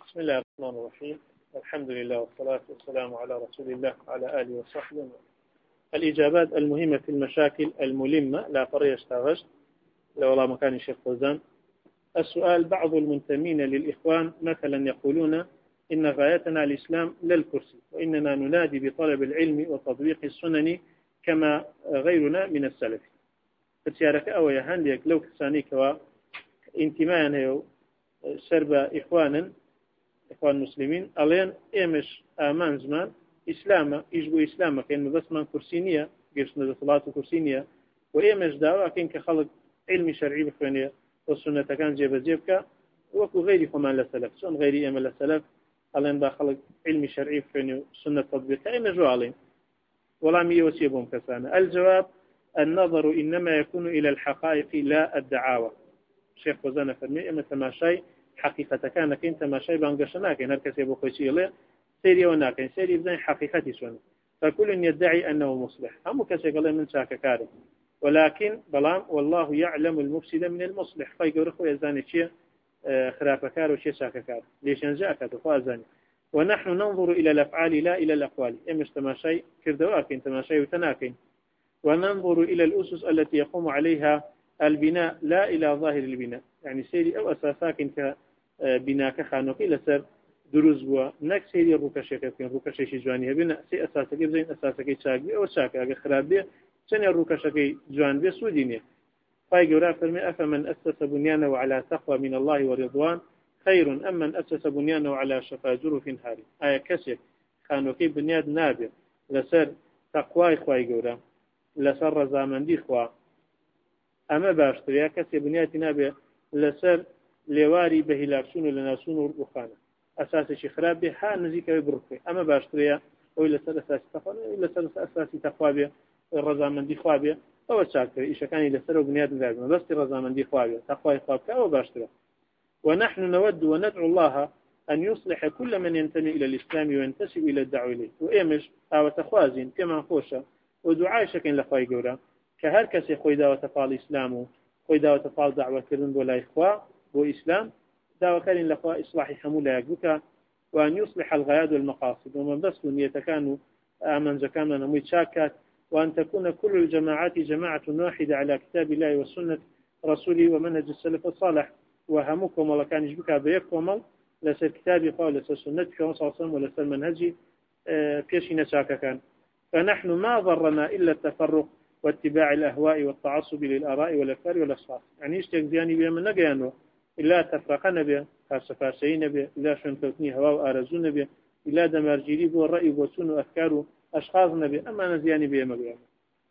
بسم الله الرحمن الرحيم. الحمد لله والصلاة والسلام على رسول الله وعلى آله وصحبه. الإجابات المهمة في المشاكل الملمة لا قرية اشتغشت لو الله مكان الشيخ فوزان. السؤال: بعض المنتمين للإخوان مثلا يقولون إن غايتنا الإسلام لا الكرسي، وإننا ننادي بطلب العلم وتطبيق السنن كما غيرنا من السلف. فتشارك أو يهنديك لو كسانيك وانتماء سرب إخوان مسلمين ألين إيمش آمان زمان إسلام يجبو إسلام كأنه بس من كرسينية قرشنا صلاة كرسينية، وإيمش دعوة كأن كخلق علمي شرعي بخوانية والسنة كان جيبك وكو غيري كمان لسلف سون غيري إيما لسلف ألين با خلق علمي شرعي بخوانية سنة تطبيق إيمش وعليم ولا ميوسيبهم كسانة. الجواب: النظر إنما يكون إلى الحقائق لا الدعاوى. الشيخ فوزان فرمي إما تماشي حقيقة كان كنت تماشي بانقشنا كان هركس يبو خوشي له سيري وناكن سيري بزين حقيقتي سون، فكل يدعي أنه مصلح هم كسي قال من شاك كارم، ولكن بلام والله يعلم المفسد من المصلح. فيقول أخوي أزاني شيء خراف كار وشيء شاك كار ليش نجاك تفازني. ونحن ننظر إلى الأفعال لا إلى الأقوال. إمش تماشي كردواكن تماشي وتناكن. وننظر إلى الأسس التي يقوم عليها البناء لا إلى ظاهر البناء، يعني سيري أو أساساكن كبناء كخانوكي لسر دروز بوا نك سيري الروكشيكين روكشيشي جواني بنا سي أساسك بزين أساسك شاكبي أو شاكا أجا خراب بي سنة الروكشكي جوان بي سودينية. فايقورا فرمي: أفمن أسس بنيانه على تقوى من الله ورضوان خير أم من أسس بنيانه على شفا جرف هاري. آية كسيك خانوكي بنياد نابي لسر تقوى خوايقورا لسر رزامندي خوا أما باشتريا كسي بنياتي نابي لسر لواري بهلاكسون لناسون ورقخانة أساسي شخراب به ها نزيك ببركي. أما باشتريا أو لسر أساسي تقوى لسر أساسي تقوى به الرزامندي خوا به أو شاكر إيش كان لسر بنيات لازم بس الرزامندي خوا به تقوى خوابك أو باشتريا. ونحن نود وندعو الله أن يصلح كل من ينتمي إلى الإسلام وينتسب إلى الدعوة إليه وإيمش أو تخوازين كما خوشة ودعاء شكل لخواي جورا كهر كسي خوي دعوة تفعل إسلامه خوي دعوة تفعل دعوة كرن ولا إخوة وإسلام دعوة كرن لخواء إصلاح حمولة يقبك، وأن يصلح الغايات والمقاصد ومن بس يتكانوا من زكامنا نموت شاكات، وأن تكون كل الجماعات جماعة واحدة على كتاب الله وسنة رسوله ومنهج السلف الصالح، وهمكم ولا كان يجبك بيكم لسر كتابي قال لسر سنتك صلى الله عليه وسلم ولسر منهجي بيشينا شاكا كان. فنحن ما ضرنا إلا التفرق واتباع الأهواء والتعصب للآراء والأفكار والأشخاص، يعني اشتك زياني بها من نقيانه إلا تفرقنا بها فارسفارسين بها إلا شنكوتني هواء وآرزون بها إلا دمارجيري بها الرأي وسن وأفكار أشخاصنا بها أما نزياني بها مقيانه.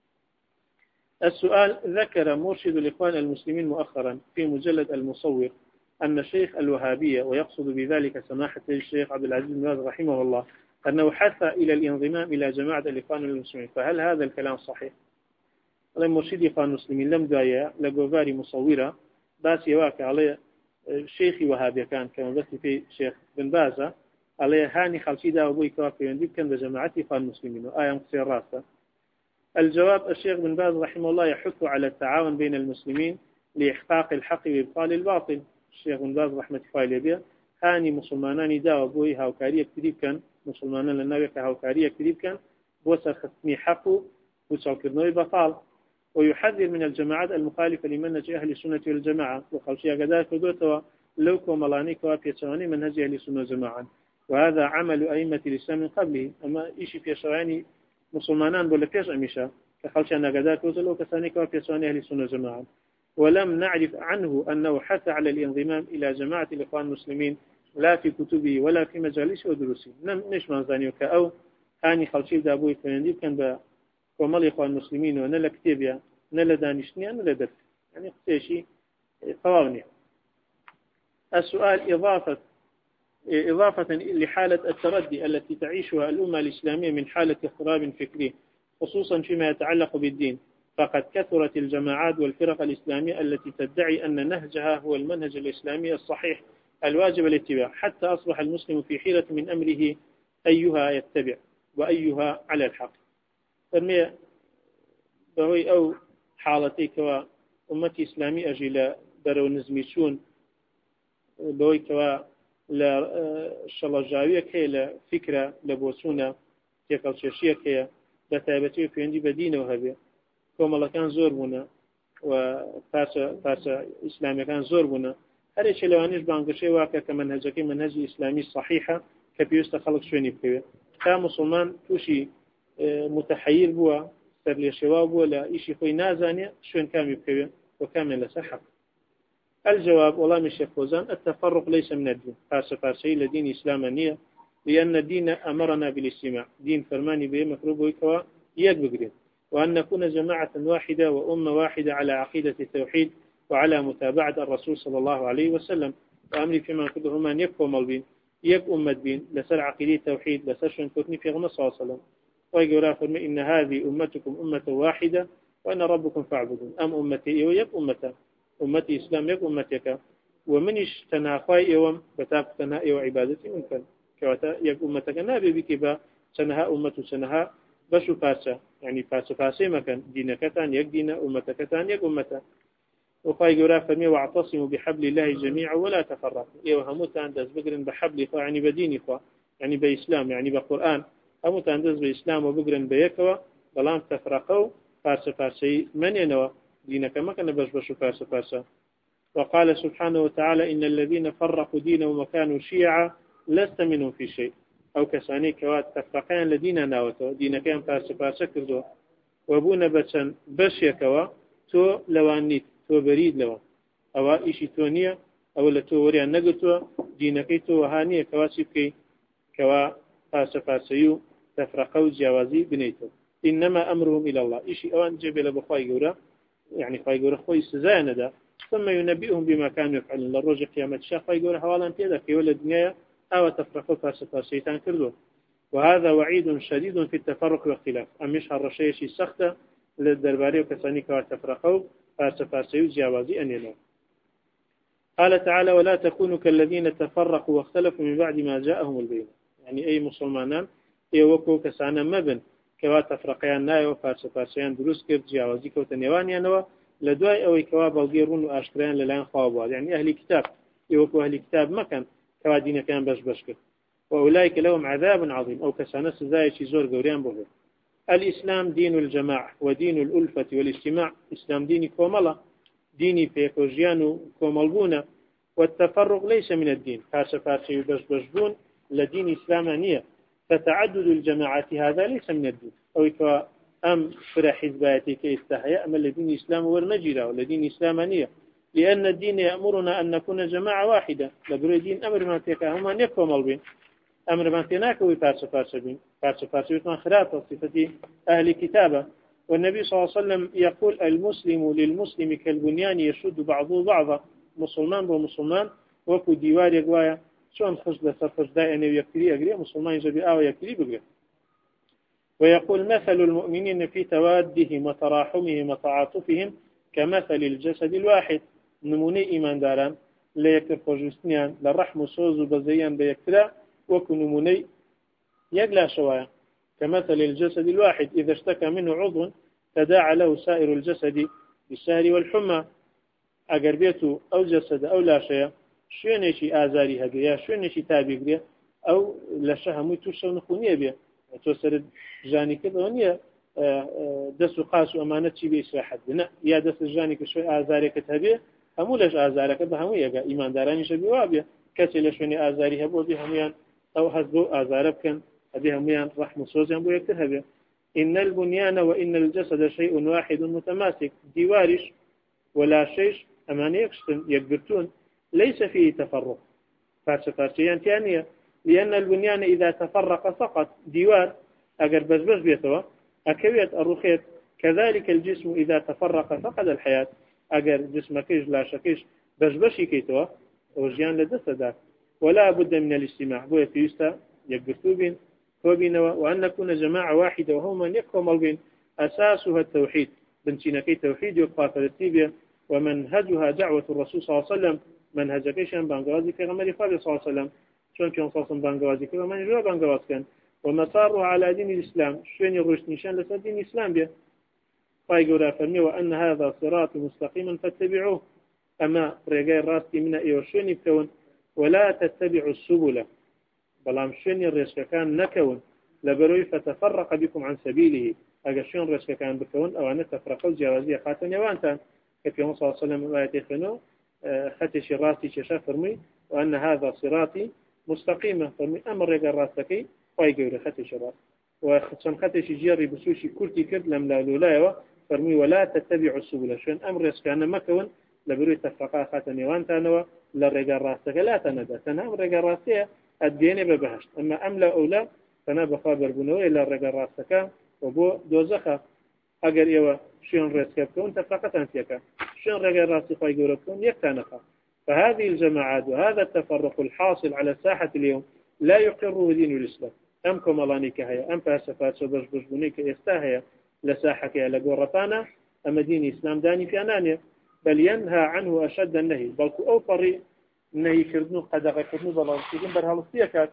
السؤال: ذكر مرشد الإخوان المسلمين مؤخرا في مجلد المصور أن الشيخ الوهابية ويقصد بذلك سماحة الشيخ عبد العزيز بن باز رحمه الله أنه حث إلى الانضمام إلى جماعة الإخوان المسلمين، فهل هذا الكلام صحيح؟ المرشد الإخوان المسلمين لم دايا لقوفاري مصورة باس يواك عليه الشيخ وهابي كان كما بس في شيخ بن باز عليه هاني خلشي دا أبوي كوافي يندب كان بجماعة الإخوان المسلمين وآية مقصير راسة. الجواب: الشيخ بن باز رحمه الله يحث على التعاون بين المسلمين لإحقاق الحق وإبطال الباطل. الشيخ بن باز رحمة الله عليه هاني مسلمانان دا أبوي هاوكارية كتير كان مسلمانان للنبي كهاوكارية كتير كان بوسر ختمي حقه وسوكرنوي بطال، ويحذر من الجماعات المخالفة لمنهج أهل السنة والجماعة وخلشية قدار كدوتوا لوكو ملانيك وابيتشواني منهج أهل السنة والجماعة، وهذا عمل أئمة الإسلام من قبله. أما إيش في شواني مسلمانان بولا فيش أميشا كخلشية قدار كدوتوا كسانيك وابيتشواني أهل السنة والجماعة، ولم نعرف عنه أنه حث على الانضمام إلى جماعة الإخوان المسلمين لا في كتبه ولا في مجالسه ودروسه. نش منزانيوك أو هاني خلشية دابوي فينديب كان ومال إخوان المسلمين ونلا كتابيا نلا دانشنيا نلا درس، يعني قصيشي قوانين. السؤال: إضافة لحالة التردي التي تعيشها الأمة الإسلامية من حالة اضطراب فكري خصوصا فيما يتعلق بالدين، فقد كثرت الجماعات والفرق الإسلامية التي تدعي أن نهجها هو المنهج الإسلامي الصحيح الواجب الاتباع، حتى أصبح المسلم في حيرة من أمره أيها يتبع وأيها على الحق. فرمي بهوي أو حالتي كوا أمتي إسلامي أجل درو نزميشون بهوي كوا لا شڵەژاویەک هەیە لە فکرە لە بۆچوونە تێکەڵکێشیەک هەیە بە تایبەتی پەیوەندی بە دینەوە هەبێ کۆمەڵەکان زۆر بوونە و پارچە ئیسلامیەکان زۆر بوونە هەرێکی لەوانش بانگەشەی واکە کە منهەجەکەی منهەجی ئیسلامی صحیحە کە پێویستە خەڵک شوێنی بکەوێت تا مسلمان تووشی متحیر بووە سەر لێ شێوا بووە لە ئیشی خۆی نازانێ شوێن کامی بکەوێت وكامل لەسەر حەق الجواب والله من الشيخ فوزان التفرق ليس من الدين فارسي لدين إسلامانية لأن الدين أمرنا بالاجتماع دين فرماني به مفروض ويكوا يقبقرين وأن نكون جماعة واحدة وأمة واحدة على عقيدة التوحيد وعلى متابعة الرسول صلى الله عليه وسلم وأمري فيما كلهما أن يكفوا ملبين يك أمة بين لسر عقيدة التوحيد لسر شن كتني في غمص صلى الله عليه وسلم ويقول فرمي إن هذه أمتكم أمة واحدة وأنا ربكم فاعبدون أم أمتي ويك أمتي إسلام يك أمتك ومنش تناخواي يوم بتاب تنها يو عبادتي ممكن كواتا يك أمتك نابي بكبا سنها أمة سنها بشو فاسا يعني فاسا مكان دينكتان يك دين أمتكتان يك أمتا وقاي قرا فرمي واعتصموا بحبل الله جميعا ولا تفرقوا ايوه هموت اندز بقرن بحبل إخوة يعني بدين إخوة يعني بإسلام يعني بقرآن هموت اندز بإسلام وبقرن بيكوا بلان تفرقوا فارسي من ينوى دينك ما كان بش فارسا وقال سبحانه وتعالى إن الذين فرقوا دينهم وكانوا شيعا لست منهم في شيء أو كساني كوات تفرقين لدينا ناوتو دينك كان فارسا كردو وابونا بچن بش يكوا تو لوانيت تو بريد لوا أو إشي تونية أو لتو وريا نقطة دينك تو وهانية كواسيبكي كوا فارسيو تفرقوا جوازي بنيتو إنما أمرهم إلى الله إشي أوان جبل بخواي قورا يعني خواي قورا خوي استزاينة دا ثم ينبئهم بما كانوا يفعلون للرجع قيامة الشيخ خواي قورا حوالا تيدا في ولد دنيا أو تفرقوا فارسيتان كردو وهذا وعيد شديد في التفرق والاختلاف أمش هالرشيشي سختة للدرباري وكساني كوا تفرقوا فارسيو جوازي أنينا قال تعالى ولا تكونوا كالذين تفرقوا واختلفوا من بعد ما جاءهم البينة يعني أي مسلمان يوكو كسانا مبن كوا تفرقيان نايو فارسيان دروس كرد جاوزي كوتنيوانيانوا لدواي أو كوا بلغيرون وأشكريان للان خوابوال يعني أهل كتاب يوكو أهل كتاب مكان كوا دين كان بش كرد وأولئك لهم عذاب عظيم أو كسانا سزاي زور قوريان بوهر الإسلام دين الجماعة ودين الألفة والاجتماع إسلام ديني كوملا ديني فيكوجيانو كوملبونا والتفرق ليس من الدين فارسي بشبون لدين إسلامانية فتعدد الجماعات هذا ليس من الدين أو أم فرح حزباتي كيستحياء أما الذين إسلام ورنجرة والذين إسلامانية لأن الدين يأمرنا أن نكون جماعة واحدة لقرأ دين أمر ما تيكاهم أن يكفوا ملبين أمر ما تناكوي فارسي يطمع خرافة صفة أهل كتابة والنبي صلى الله عليه وسلم يقول المسلم للمسلم كالبنيان يشد بعضه بعضا مسلمان بمسلمان وكو ديوار يقوايا شون خجل سرخج دائما يكتري أقري مسلمان يجب آوى يكتري بقري ويقول مثل المؤمنين في توادهم وتراحمهم وتعاطفهم كمثل الجسد الواحد نموني إيمان داران لا يكتر خجستنيان للرحم صوز بزيان بيكترا وكو نموني يقلا شوايا كمثل الجسد الواحد إذا اشتكى منه عضو تداعى له سائر الجسد بالسهر والحمى أقربيته أو جسد أو لا شيء شوێنێکی ئازاری هەبێ شوێنێکی تابێگرێ ئەو لەشە هەمووی تووشە نخونیە بێ تۆ سرت ژانی کردەوە نییە دەست و قاس و ئەمانە چی بێ ئیسراحەت بنە یا دەست ژانی کە شوێن ئازارێکت هەبێ هەموو لەش ئازارەکە بە هەموو یەگە ئیماندارانیشە بێ وا بێ کەسێ لە شوێنی ئازاری هەبووە بێ هەمویان ئەو هەست بۆ ئازارە بکەن هەبێ هەمویان ڕەحم و سۆزیان بۆ یەکتر هەبێ إن البنيان وإن الجسد شيء واحد متماسك ديوارش ولا شيء أمانة يكشتن يكبرتون ليس فيه تفرق فارسيان ثانية لأن البنيان إذا تفرق سقط ديوار أجر بزبز بيتوا أكويت الرخيت كذلك الجسم إذا تفرق فقد الحياة أجر جسمكيش لا شكيش بزبشي كيتوا وجيان لدست ذاك ولا بد من الاجتماع بو يتيستا يقرتوبين كوبينوا وأن نكون جماعة واحدة وهو من يقوم البين أساسها التوحيد بنتينكي توحيد يقفى فلسطيبيا ومنهجها دعوة الرسول صلى الله عليه وسلم منهجكيشان بانغوازي في غمري صلى الله عليه وسلم شون كيون صاصن بانغوازي في غمري جوا بانغواز كان ومسارها على دين الإسلام شون يروش نشان لسا دين الإسلام بيه فايقورا فرمي وأن هذا صراط مستقيما فاتبعوه أما رجاء راستي من إيوشون يبتون ولا تتبعوا السبل بلام شن الرزق كان نكون لبروي فتفرق بكم عن سبيله أجشون رزق كان بكون أو أن تفرقوا الجوازية خاتن يوانتان كيف يوم صلى الله عليه وسلم ما يتخنوا ختش راسي ششا فرمي وأن هذا صراطي مستقيمة فرمي أمر رجال راسكي ويجور ختش راس وخصم ختش جيري بسوشي كرتي كرد لم لا لولايوا فرمي ولا تتبعوا السبل شون أمر رزق كان مكون لبروي تفرقا خاتن يوانتانوا للرجال راسك لا تندى تنام رجال راسية الدين ببهشت أما أملا أولا فنا بخابر بنوي إلى الرجال راسك وبو دوزخة أجر إيوه شون راسك كون تفرقة أنتيك شون رجال راسك يقولون يكتنخا فهذه الجماعات وهذا التفرق الحاصل على ساحة اليوم لا يقره دين الإسلام أمكم الله نكهيا أم فاسفات سبج بجبنيك استاهيا لساحك يا لقورتانا أما دين الإسلام داني في أنانيا بل ينهى عنه أشد النهي بل أوفر النهي كردنو قدغ كردنو بلان كردن برهالستيكات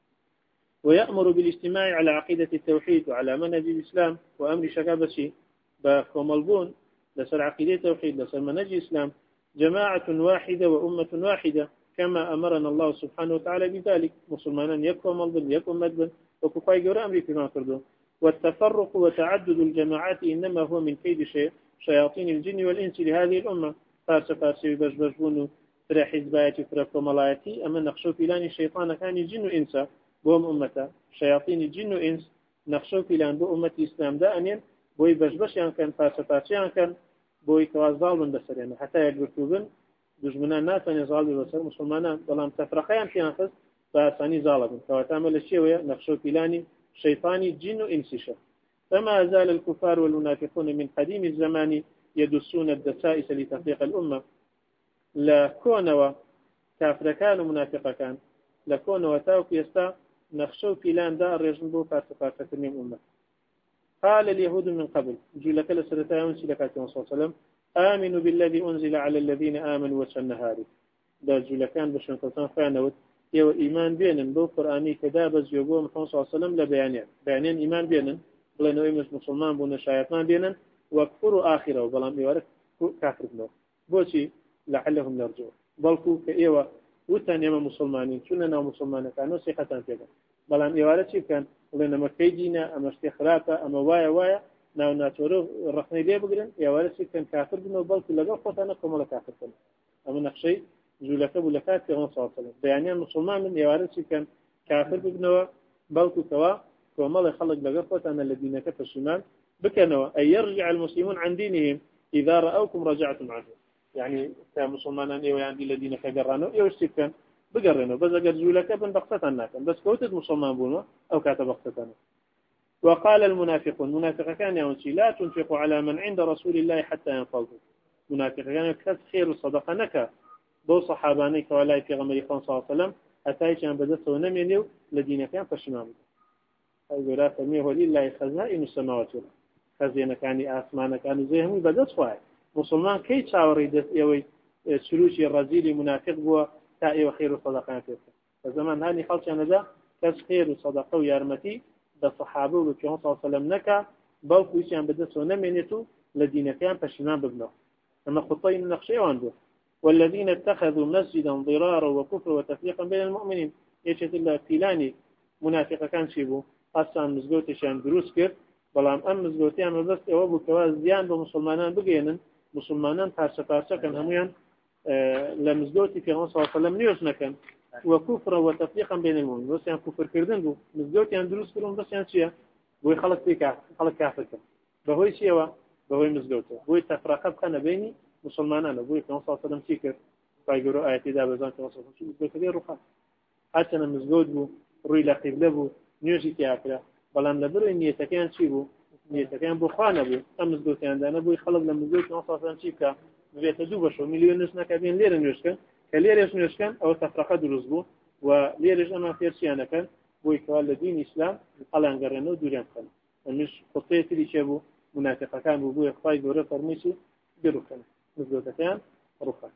ويأمر بالاجتماع على عقيدة التوحيد وعلى منهج الإسلام وأمر شكابسي بكمالبون لسر عقيدة التوحيد لسر منهج الإسلام جماعة واحدة وأمة واحدة كما أمرنا الله سبحانه وتعالى بذلك مسلمانا يكون ملبن يكون مدبن وكفاية جورا أمري فيما كردون والتفرق وتعدد الجماعات إنما هو من كيد شياطين الجن والإنس لهذه الأمة فارسي بجبجبون فرا حزباتي فرا كمالاتي أما نخشو فلان الشيطان كان الجن إنسا بهم أمتا شياطين الجن وإنس نخشو فلان بو أمة الإسلام دائما بوي بجبشيان كان فارسيان كان بوي كوازالون بسرين حتى يجبرتوبن دجمنان ناسان يزالوا بسر مسلمانان بلام تفرقيان تنافس فاساني زالبن كواتعمل الشيوية نخشو فلاني شيطاني جن وإنسشا فما زال الكفار والمنافقون من قديم الزمان يدسون الدسائس لتفريق الأمة لا كونوا كافر كان ومنافق كان لا كونوا تاوك يستا نخشو فلان دار رجنبو فارسفارسة من أمة قال اليهود من قبل جولك لسرطايا ونسلكات صلى الله عليه وسلم آمنوا بالذي أنزل على الذين آمنوا وجه النهار دا جولكان بشن قلتان فانوت يو إيمان بينن بو قرآني كدابز يوبو محمد صلى الله عليه وسلم لبيانين إيمان بينن بلانو إيمش مسلمان بونا شايطان بينن وكفروا آخره بلان إيوارك كافر بنو بوشي لعلهم يرجعون بلكو كإيوة وتان يما مسلمانين شننا مسلمانين كانوا سيختان فيها بلان إيوارك كان لأن مكيدينا أما استخراطة أما وايا ناو ناتورو الرحمة ليه بقرن إيوارك كان كافر بنو بلكو لقا قطانا كمالا كافر بنو أما نقشي جولك بولكات في غنصة وصلت بيانيان مسلمان من إيوارك كان كافر بنو بلكو كوا كمالا خلق لقا قطانا الذين كفر الشمال بكنوا أن يرجع المسلمون عن دينهم إذا رأوكم رجعتم عنه يعني كمسلمان إيوه عندي الذين كجرانوا إيوه استكان بقرنوا بس أجر جولك بن بقتنا كان بس كوتد مسلمان بونا أو كاتب بقتنا وقال المنافقون منافق كان يونسي لا تنفقوا على من عند رسول الله حتى ينفضوا منافق كان كث خير الصدقة نكا دو صحابانيك ولا في غمر صلى الله عليه وسلم أتايش أن بدأت ونمينيو الذين كان فشمام أقول لا فميه لله خزائن السماوات والأرض خزينة كان آسمان كانوا زيهم بدأت فاعل مسلمان كي تشاوري يوي سلوشي الرزيل منافق بوا تائي وخير الصدقات فزمان هاني خلص أنا ذا كس خير الصدقة ويارمتي بصحابه وكيهم صلى الله عليه وسلم نكا بل كويسيان بدأت ونمينيتو الذين كان فشمام ببنه أما خطين النقشي وعنده والذين اتخذوا مسجدا ضرارا وكفر وتفريقا بين المؤمنين يشهد الله فيلاني منافق كان شيبو أصلا مزقوتشان دروس كيف بەڵام ئەم مزگەوتیان مەبەست ئەوە بوو کەوا زیان بە مسلمانان بگەێنن مسلمانان پارچەکەن هەمویان لە مزگەوتی پێغەمبەر صلی الله علیه و سلم نوێژ نەکەن وەکوفر وتفریقا بین المؤمنین وەسیان کوفرکردن بوو مزگەوتیان دروست کردن بەسیان چییە بۆی خەڵک کافرکەن بەهۆی چیەوە بەهۆی مزگەوتەوە بۆی تەفرەقە بکەنە بینی مسلمانانە بۆی پێغەمبەر صلی الله علیه و سلم چی کرد خی گەورە ئاەتی دا بەزان پێغەمبەر صلی الله علیه و سلم مزگەوتەکەی ڕوخان هەرچەندە مزگەوت بوو ڕووی لە قیبلە بوو نوێژی تیاکرا بەڵام لەبەرەوەی نیەتەکەیان چی بوو نیەتەکەیان بۆ خوا نەبوو ئەم مزگەوتیاندانە بۆی خەڵک لە مزگەوتی پێغەمبەر صلی الله علیه و سلم چی بکە بێتە دوو بەشەوە میلیۆن نوێژ نەکە بێن لێرە نوێژکەن کە لێرەش نوێژکەن ئەوە تەفرەقە دروست بوو و لێرەش ئەمان فێرچیانەکەن بۆی کەوا لە دینی ئیسلام هەڵیانگەڕێنەوە دووریان بکەن ئەمیش خۆتەیە تری چێ بوو منافقەکان بوو بۆیە خوای گەورە فەرمووی بڕوخەن مزگەوتەکەیان ڕوخەن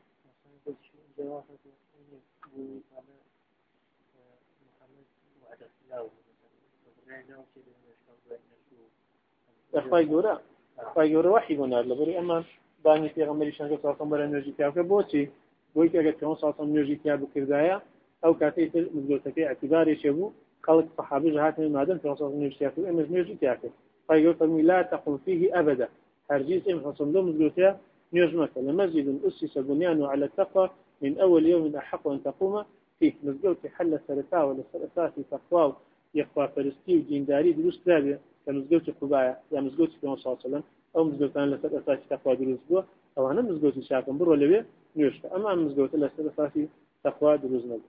خی گەورە وحی بۆ نار لەبەری ئەمان بانی پێغەمبەری شەنگە ساسم بەرە نوێژی پیاکە بۆچی بۆی کە ئەگەر پێغەمبەر ساسم نوێژی پیا بکردایە أو كاتي في مزجوتك اعتباري شبو خلق صحابي جهات من المادن في عصر النيوشيات وإمز نيوجي تاكل فيقول لا تقوم فيه أبدا هرجيس إم حصن له مزجوتها نيوجمك لمسجد أسس بنيانه على التقوى من أول يوم أحق أن تقوم فيه مزجوت حل السرطاء ولا السرطاء في تقوى يخفى فرستي ودينداري دروس كلابية كمزجوت قبايا يا مزجوت في صلى الله عليه وسلم أو مزجوتان لسرطاء في تقوى دروس بوا أو أنا مزجوت شاكم برو لبي نيوشك أما مزجوت لسرطاء في تقوى دروس نبي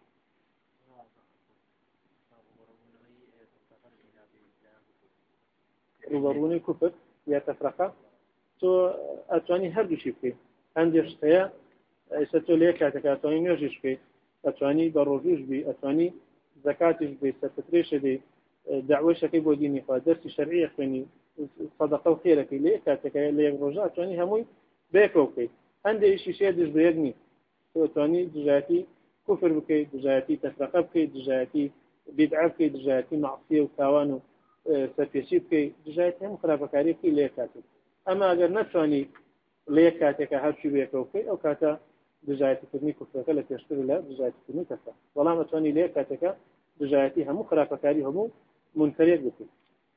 روبروني كفر يا تفرقة تو أتواني هردو شيء عندي شتيا ستولي كاتك أتواني نيوجيش بي أتواني بروجوش بي أتواني زكاتش بي ستتريش بي دعوة كي بوديني فدرس شرعي خني صدقة وخيرك ليه كاتك ليه رجاء أتواني هموي بيكوكي عندي شيء دش بيجني أتواني دجاتي كفر بكي دجاتي تفرقة بكي دجاتي بدعة بكي دجاتي معصية وتوانو سفيشي بكي دجاتي هم خرافكاري بكي ليه كاتك أما أجر نتواني ليه كاتك هالشي بيكوكي أو كاتا دجايتي كرني كفرك لا تشتري لا دجايتي كرني كفر والله ما تواني ليه كاتك دجايتي هم خرافكاري هم منفرد بكي.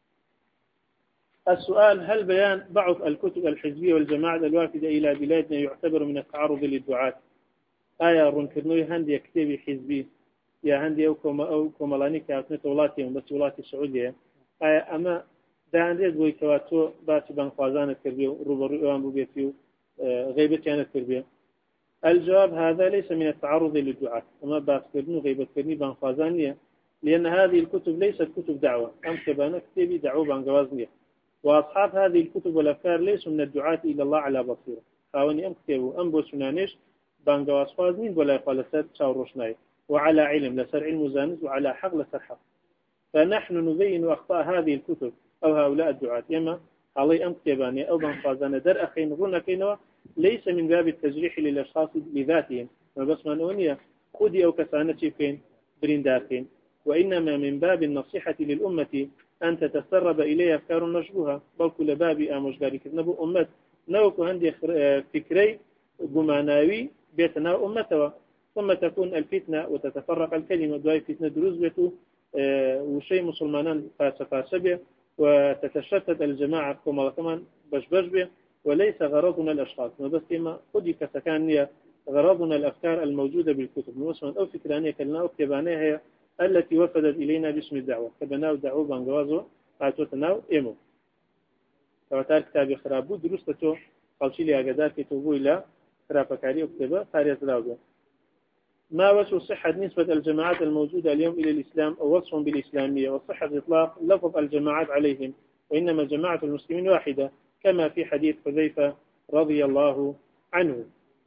السؤال هل بيان ضعف الكتب الحزبية والجماعة الوافدة إلى بلادنا يعتبر من التعرض للدعاة آية رنكرنوي هندي كتابي حزبي يا هندي أو كمالاني كاتنة ولاتي بس ولاتي السعودية آية أما ده عندي بوي كواتو باتي بانخوازان التربية روبريوان بوبيتيو غيبتي عن التربية. الجواب هذا ليس من التعرض للدعاة أما باتكرنو غيبتكرني بانخوازانية لأن هذه الكتب ليست كتب دعوة أم كبانا كتابي دعوة بانغوازنية وأصحاب هذه الكتب والأفكار ليسوا من الدعاة إلى الله على بصيرة خاوني أم كتابه أم بوسنانيش بانغواز خوازنين ولا يقال لسر شاوروشناي وعلى علم لسر علم زانز وعلى حق لسر حق فنحن نبين أخطاء هذه الكتب أو هؤلاء الدعاة يما علي أم كتابانية أو بانخوازان در أخين رونكينوا ليس من باب التجريح للأشخاص لذاتهم بس منونية خذي أو كسانتي فين بريندارين وإنما من باب النصيحة للأمة أن تتسرب إليها أفكار مشبوهة بل كل باب أمشغاري كذنب أمة نوك عندي فكري جماناوي بيتنا أمتها ثم تكون الفتنة وتتفرق الكلمة دواي فتنة دروز بيتو وشيء مسلمان فاسبه وتتشتت الجماعة كما كمان بشبه وليس غرضنا الأشخاص بس إما خدي كسكانية غرضنا الأفكار الموجودة بالكتب مثلا أو فكرانية كلنا أو كتبانية هي التي وفدت إلينا باسم الدعوة كبناو دعوة بانغوازو عاتوتناو إيمو فواتار كتابي خرابو دروستو قلشي لي أقدار كتبو إلى خرافكاري وكتبه خارج راوغو ما وجه صحة نسبة الجماعات الموجودة اليوم إلى الإسلام أو وصفهم بالإسلامية وصحة إطلاق لفظ الجماعات عليهم وإنما جماعة المسلمين واحدة كما في حديث حذيفة رضي الله عنه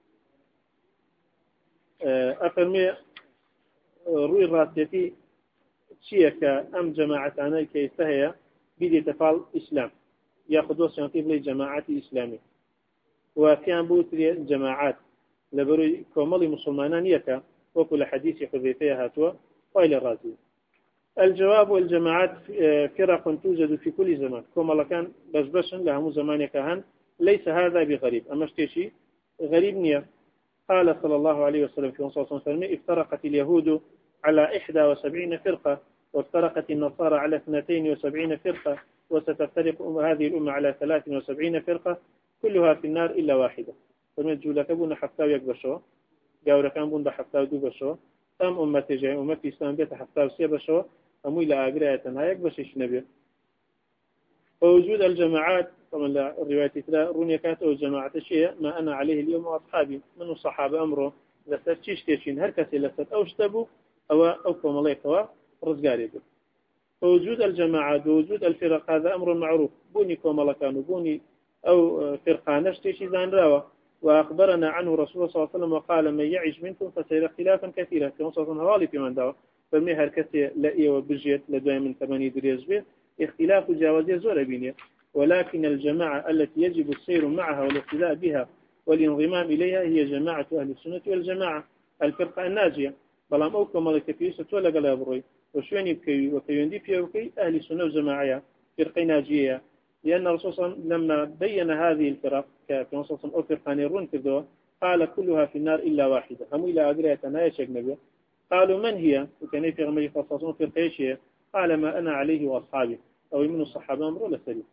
أفرمي روي الراسيتي شيك أم جماعة أنا كي يستهي بدي تفعل إسلام يأخذوا سيانتيف لجماعات إسلامية وكان بوتري جماعات لبروي كومالي مسلمان يكا وكل حديث حذيفة هاتوا وإلى الرازي. الجواب والجماعات فرق توجد في كل زمان كما كان بشبشا لهم زمان كهن ليس هذا بغريب أما اشتشي غريب نية قال صلى الله عليه وسلم في صلى الله عليه وسلم افترقت اليهود على 71 فرقة وافترقت النصارى على 72 فرقة وستفترق هذه الأمة على 73 فرقة كلها في النار إلا واحدة فمن جولك بون حفتاو يكبشوا جاورا كان بون بحفتاو دو بشوا أم أمتي جاي أمتي إسلام بيت حفتاو سي بشوا أمو إلى أقرأة هايك بشيش نبي ووجود الجماعات طبعا الرواية ترى رونيا كانت أو جماعة الشيء ما أنا عليه اليوم وأصحابي من الصحابة أمره لستشيش تيشين هركسي لست أو اشتبوا أو كماليك رزقاري به ووجود الجماعات ووجود الفرق هذا أمر معروف بوني كمالا كانوا بوني أو فرقانش تيشي ذان راوة وأخبرنا عنه رسول الله صلى الله عليه وسلم وقال من يعيش منكم فسيرى اختلافا كثيرا كما صلى الله عليه وسلم دعوة فمي هركسي لأي وبجيت لدواء من 8 دريج به اختلاف جوازية زور بينيه ولكن الجماعة التي يجب السير معها والاقتداء بها والانضمام إليها هي جماعة أهل السنة والجماعة الفرقة الناجية بلام أوكم ملك فيسة ولا قلابروي وشويني بكي وكيوندي فيوكي أهل السنة والجماعة فرقة ناجية لأن الرسول صلى الله عليه وسلم لما بين هذه الفرق كما صلى الله عليه وسلم أو فرقان الرون كذو قال كلها في النار إلا واحدة هم إلى أقرأة نايش أجنبية قالوا من هي؟ وكان في غمري فصاصون في القيشية. قال ما أنا عليه وأصحابي أو من الصحابة أمر ولا سليم.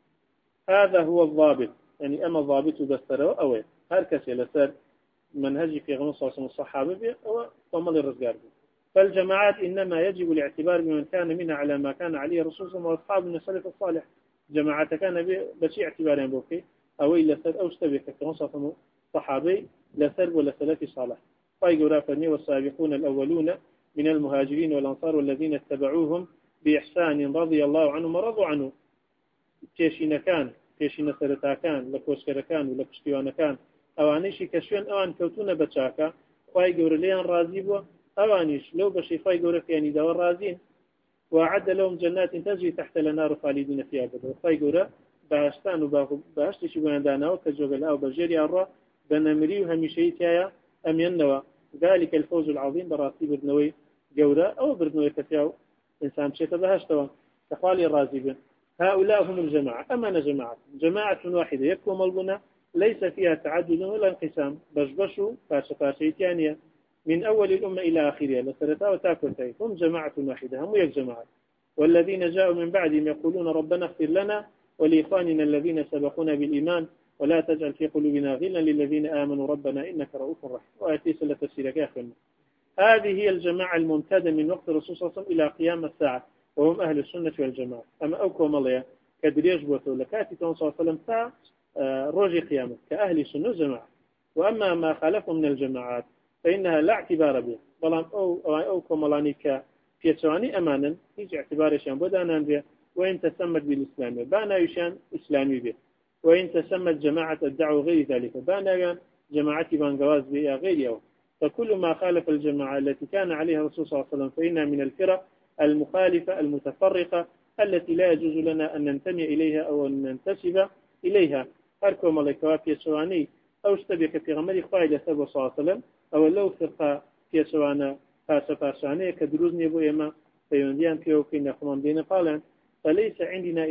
هذا هو الضابط، يعني أما الضابط بستره أو هركس لسر منهج في غمر صاصون الصحابة أو طمل الرزقار. فالجماعات إنما يجب الاعتبار بمن كان منها على ما كان عليه الرسول صلى الله عليه وسلم وأصحابه من السلف الصالح. جماعة كان بشيء اعتبار بوكي أو إلا سر أو اشتبك كمصاصم صحابي لا سرب ولا سلف صالح. فيقول فني والسابقون الأولون من المهاجرين والأنصار والذين اتبعوهم بإحسان رضي الله عنهم ورضوا عنه. تيشين كان تيشين سرتا كان لكوشكر كان ولا كشتيوان كان أوانيشي كشوان أوان كوتون بتشاكا فيقول ليان راضي أوانيش لو بشي فيقول يعني دور رازين وأعد لهم جنات تجري تحت الأنهار خالدين فيها أبدا. فيقول باشتان وباشتي شبان دانا وكجوجل أو بجري الرا بنمري وهمشيتها أم ينوى ذلك الفوز العظيم براسي بردنوي جورا أو بردنوي كفياو إنسان شيء تبهشتوا تقالي الرازبين. هؤلاء هم الجماعة. أما جماعة واحدة يكون ملبنا ليس فيها تعدد ولا انقسام بشبشوا فاشيتانية من أول الأمة إلى آخرها لسرتا وتاكلتين هم جماعة واحدة هم جماعة. والذين جاءوا من بعدهم يقولون ربنا اغفر لنا ولإخواننا الذين سبقونا بالإيمان ولا تجعل في قلوبنا غلا للذين آمنوا ربنا إنك رؤوف رحيم. وآتي سلة تفسيرك يا أخوان. هذه هي الجماعة الممتدة من وقت الرسول صلى الله عليه وسلم إلى قيام الساعة وهم أهل السنة والجماعة. أما أوكم الله كدريج بوتو لكاتي صلى الله عليه وسلم تا روجي قيامة كأهل السنة والجماعة. وأما ما خالفهم من الجماعات فإنها لا اعتبار به بلان أوكم الله في ثواني أمانا يجي اعتبار شان بدانا به وإن تسمت بالإسلام بانا يشان إسلامي به وإن تسمت جماعة الدعوة غير ذلك بانا جماعة بانجواز بها غير يوم. فكل ما خالف الجماعة التي كان عليها الرسول صلى الله عليه وسلم فإنها من الفرق المخالفة المتفرقة التي لا يجوز لنا أن ننتمي إليها أو أن ننتسب إليها. أركو ملكوا في سواني أو اشتبك في غمر خالد صلى الله عليه وسلم أو لو فرقة في سوانا فاسفاسانية كدروز نبو يما فيونديان في وكين يخمان بين قالا فليس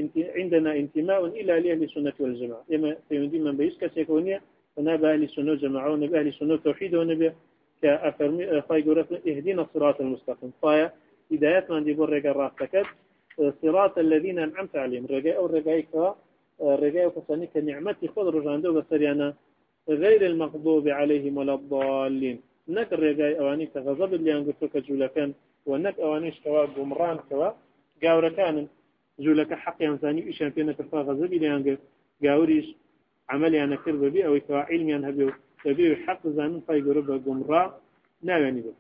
عندنا انتماء إلى لأهل السنة والجماعة. يما فيوندي من بيسكا سيكونية ونبى أهل السنة والجماعة ونبى أهل السنة والتوحيد ونبى كأفرمي فايقول اهدنا الصراط المستقيم. فايا هدايات من ديبور رجاء رافتكت صراط الذين أنعمت عليهم رجاء رجاء كساني كنعمتي خذ رجاندو بسريانا غير المغضوب عليهم ولا الضالين. نك الرجاء أواني كغضب اللي أنقذتك جولكان ونك أوانيش كوا جمران كوا جاوركان جولك حق إنساني إيشان فينا كفا غضب اللي أنقذ جاوريش عملي أنا كرب بي أو كوا علمي أنا بي حق زمن فيقرب جمرا ناوي به.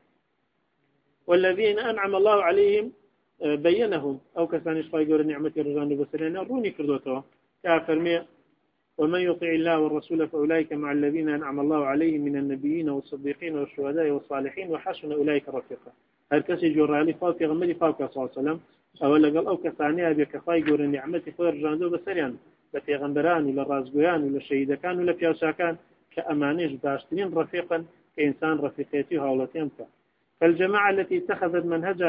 والذين أنعم الله عليهم بينهم أو كسانيش فيقر نعمة الرجال بسرنا روني كردوتوا كافرمي ومن يطع الله والرسول فأولئك مع الذين أنعم الله عليهم من النبيين والصديقين والشهداء والصالحين وحسن أولئك رفيقا. هركسي جورالي فاوك غمدي فاوك صلى الله عليه وسلم أولا قال أو كثانيها بكفاي جور نعمتي خير جاندو بسريان لفيغمبران ولا رازقيان ولا شهيدكان ولا بيوساكان كأمانيش باشترين رفيقا كإنسان رفيقيته هولتين. فالجماعة التي اتخذت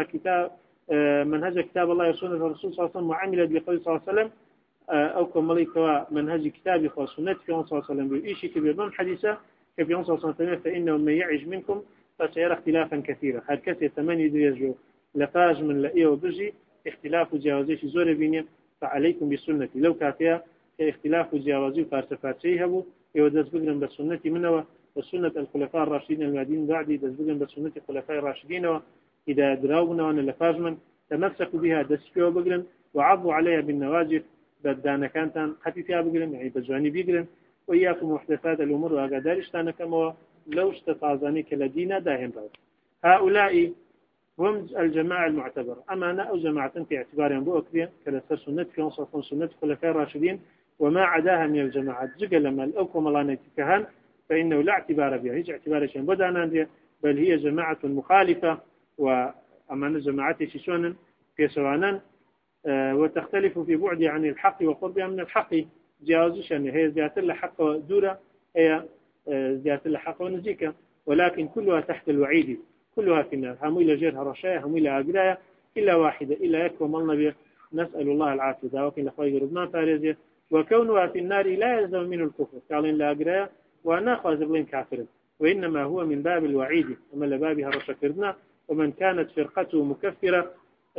منهج كتاب الله وسنة الرسول صلى الله عليه وسلم وعملت بقول صلى الله عليه وسلم أو كمالك منهج كتاب وسنة في صلى الله عليه وسلم بإيشي كبير من حديثة كبير صلى الله عليه وسلم فإنه من يعيش منكم فسيرى اختلافا كثيرا. هركسي 8 درجة لفاج من لئيه وبرجي اختلاف وجاوزيش زور بينيا فعليكم بسنة لو كافية اختلاف وجاوزي وفارسفات شيهبو يودز بقرن بالسنة منه وسنة الخلفاء الراشدين المهديين بعد دز بقرن بالسنة الخلفاء الراشدين إذا دراونا وأن لفاجمن تمسكوا بها دسفيو بقرن وعضوا عليها بالنواجف بدانا كانت حتى فيها بقرن يعني بجواني بقرن. وإياكم محدثات الأمور وأقدارش تانا كما لو اشتطازاني كالدين داهم رأي. هؤلاء هم الجماعة المعتبرة. أما أنا أو جماعة في اعتبارهم بأكبر كالسر سنة في أنصاف سنة خلفاء الراشدين وما عداها من الجماعات جقل لما الأوكم الله نتكهن فإنه لا اعتبار بها هيج اعتبار شيء بدانا بل هي جماعة مخالفة. وأما جماعات شيشون في سوانا وتختلف في بعد عن الحق وقربها من الحق جاوزش أن هي زيادة الحق دورة هي زيادة الحق ونزيكا ولكن كلها تحت الوعيد كلها في النار هم إلى جيرها رشاية هم إلى أقرايا إلا واحدة إلا يكفى ملنا نسأل الله العافية وكن لخوي ربنا فارزية وكونها في النار لا يلزم منه الكفر قالين لا أقرايا وأنا خازبلين كافر وإنما هو من باب الوعيد أما لبابها رشاكرنا ومن كانت فرقته مكفرة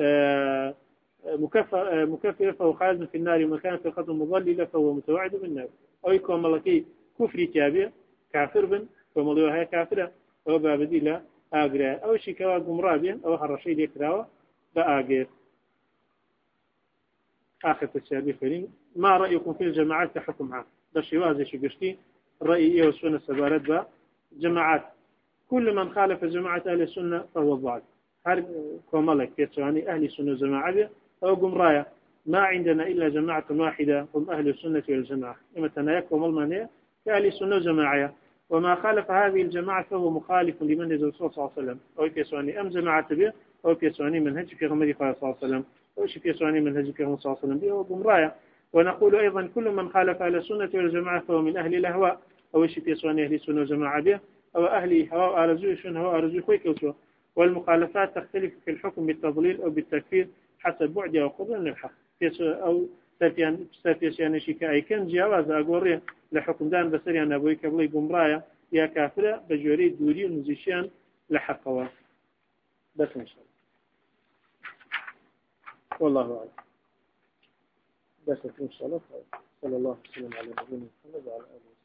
مكفرة فهو خالد في النار، ومن كانت فرقته مضللة فهو متوعد بالنار. أو يكون ملكي كفر تابع كافر بن ومضيوها كافرة أو بابدي لا آقرا أو شكوا قمرابيا أو هرشي ليكراوة بآقر. آخر تسابيح فرين. ما رأيكم في الجماعات كحكمها؟ بشيوازي شقشتي رأيي والسنة سبارت جماعات، كل من خالف جماعة أهل السنة فهو ضال. هر كمالك يتواني أهل السنة جماعة أو قمرايا، ما عندنا إلا جماعة واحدة هم أهل السنة والجماعة. إما تنايكم المانية كأهل السنة جماعة، وما خالف هذه الجماعة فهو مخالف لمنهج الرسول صلى الله عليه وسلم، أو يسواني أم جماعة به أو يسواني منهج في غمر صلى الله عليه وسلم، أو يسواني منهج في غمر صلى الله عليه وسلم به وقمرايا. ونقول أيضا كل من خالف أهل السنة والجماعة فهو من أهل الأهواء، أو يسواني أهل السنة والجماعة به أو أهل هواء أرزوه شن هواء أرزوه خويكوتو. والمخالفات تختلف في الحكم بالتضليل أو بالتكفير حسب بعد أو قرب من الحق أو ساتيان شكاية كان جواز أقوري لحكم دان بسري أنا أبوي قبلي قمرايا يا كافرة بجوري دوري المزيشيان لحقوا بس إن شاء الله. والله أعلم. بس إن شاء الله. صلى الله وسلم على نبينا محمد وعلى آله.